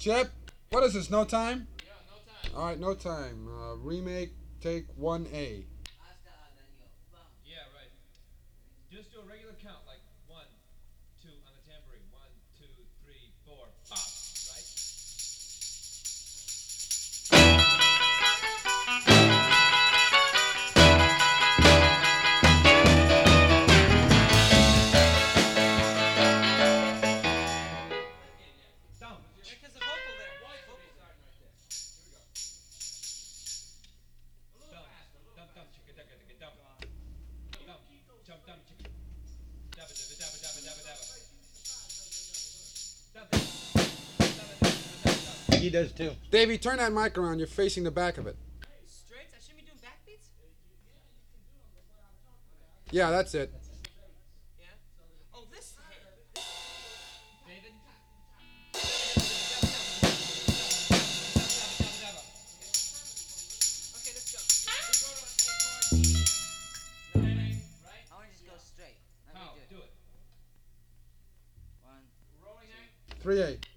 Chip, what is this? No time? All right, no time. Remake, take 1A. Yeah, right. Just do a regular count, like 1, 2 on the tambourine. 1, 2, 3, 4, pop. Right? Dum. Yeah, because the vocal there. Starting right there. Here we go. Dum, dum, dum, chicka, dugga, dugga, dum. Dum, chum, dum, chicka. Dabba, dabba, dabba, dabba, dabba, dabba. Dum, dum, dabba, dabba, dabba, dabba. He does too. Davey, turn that mic around. You're facing the back of it. Straights? I shouldn't be doing backbeats? Yeah, that's it. Yeah. Oh, this. David. Dabba, dabba, dabba, dabba, dabba, dabba, dabba. Okay, let's go. No, No, right? I want to just go straight. Let me How? do it. Do it. One. Rolling act. 3A.